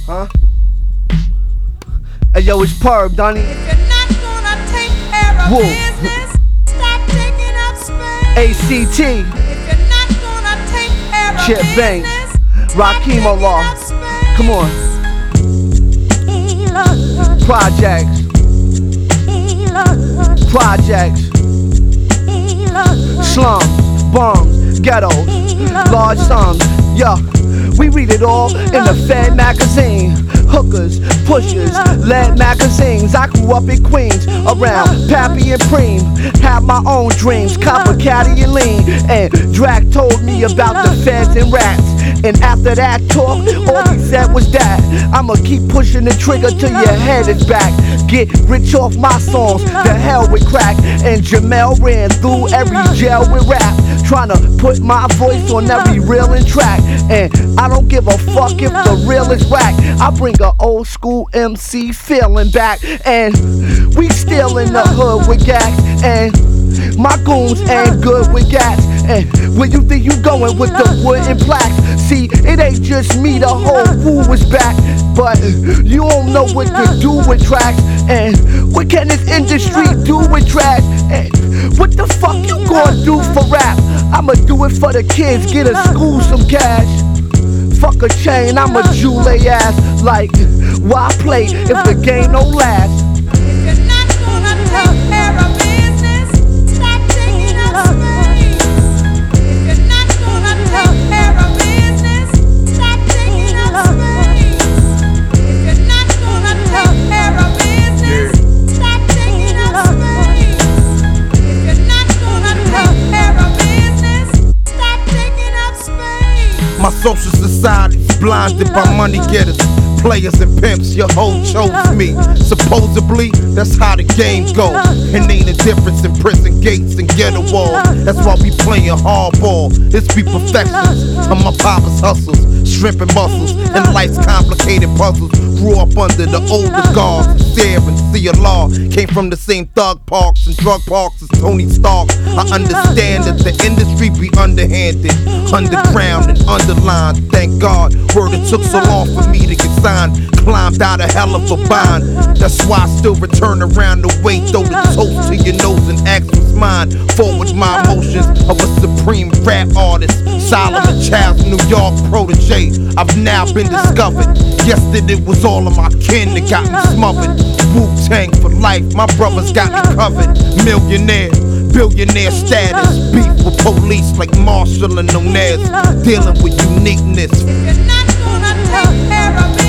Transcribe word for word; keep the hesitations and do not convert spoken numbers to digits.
Huh? Hey yo, it's Perb, Donnie. If you're not gonna take care of Woo. business, stop taking up space. A C T. If you're not gonna take care of Chip business, Banks. stop Rakim taking Allah. up space. Come on. Projects. Projects. Slums. Bums. Ghettos. Large sums. Yo, we read it all in the Fed magazine. Hookers, pushers, lead magazines. I grew up in Queens, around Pappy and Preem. Had my own dreams, copper, caddy, and lean. And Drac told me about the feds and rats. And after that talk, all he said was that I'ma keep pushing the trigger till your head is back. Get rich off my songs, the hell with crack. And Jamel ran through every jail with rap, tryna put my voice on every reel and track. And I don't give a fuck if the real is whack. I bring a old school M C feeling back. And we still in the hood with gas. And my goons ain't good with gas. And where you think you going with the wooden plaques? See, it ain't just me, the whole crew is back. But you don't know what to do with tracks. And what can this industry do with trash? And what the fuck you gonna do for rap? I'ma do it for the kids, get a school some cash. Fuck a chain, I'ma jewel they ass. Like, why play if the game don't last? If you're not gonna take care of business, stop taking up space. If you're not gonna take care of business, stop taking up space. If you're not gonna take care of business, stop taking up space. If you're not gonna take care of business, stop taking up space. My social society's blinded by money getters, players and pimps. Your hoe chose me. Supposedly, that's how the game goes. And ain't a difference in prison gates and ghetto walls. That's why we playing hardball. This be perfections of my papa's hustles, shrimp and muscles, and life's complicated puzzles. Grew up under the older guards and stare and see a law. Came from the same thug parks and drug parks as Tony Stark. I understand that the industry be underhanded, underground and underlined. Thank God, word it took so long for me to get signed. Climbed out a hell of a bind. That's why I still return around the way. Throw the toast to your nose and ask what's mine. Forward my emotions of a supreme rap artist. Solomon Child's New York protege. I've now been discovered. Guess that it was all of my kin that got me smothered. Wu-Tang for life, my brothers got me covered. Millionaire, billionaire status. Beef with police like Marshall and Onez. Dealing with uniqueness. If you're not gonna take care of